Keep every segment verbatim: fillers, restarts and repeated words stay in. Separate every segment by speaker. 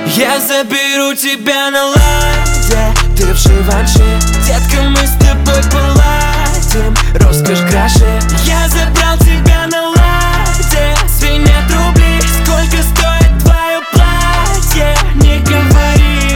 Speaker 1: Я заберу тебя на ладе, ты в Живанши. Детка, мы с тобой поладим, роскошь краше. Я забрал тебя на ладе, звенят рубли. Сколько стоит твое платье, не говори.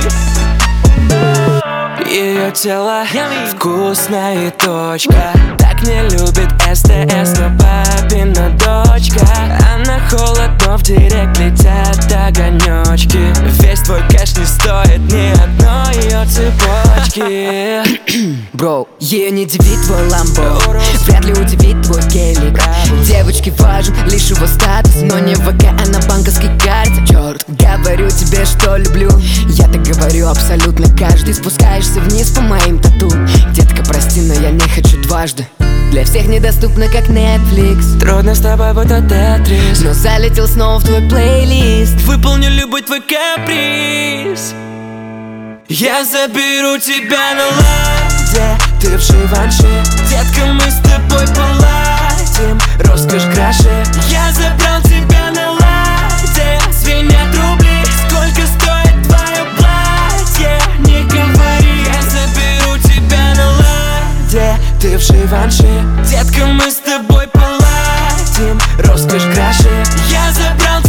Speaker 1: Ее тело вкусная точка, так не любит СТС, но папина дочка. Она холод, но в директ летят огонечки. Весь твой кэш не стоит ни одной ее цепочки.
Speaker 2: Бро, ее не удивит твой ламбо, вряд ли удивит твой гелик. Девочке важен лишь его статус, но не в ВК, а на банковской карте. Черт, говорю тебе, что люблю. Я так говорю абсолютно каждый. Спускаешься вниз по моим тату. Детка, прости, но я не хочу дважды. Для всех недоступно, как Netflix.
Speaker 1: Трудно с тобой, будто Тетрис,
Speaker 2: но залетел снова в твой плейлист.
Speaker 1: Выполню любой твой каприз. Я заберу тебя на ладе, ты в Живанши. Детка, мы с тобой поладим, роскошь краше. Я забрал тебя на ладе, звенят рубли. Сколько стоит твое платье, не говори. Я заберу тебя на ладе, ты в Живанши. Детка, мы с тобой поладим, роскошь краше. Я забрал